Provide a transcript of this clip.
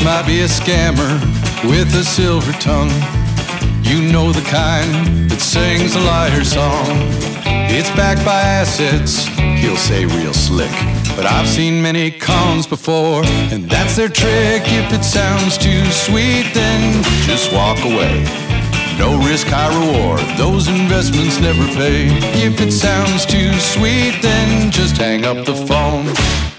might be a scammer with a silver tongue. You know the kind that sings a liar song. It's backed by assets, he'll say real slick. But I've seen many cons before, and that's their trick. If it sounds too sweet, then just walk away. No risk, high reward, those investments never pay. If it sounds too sweet, then just hang up the phone.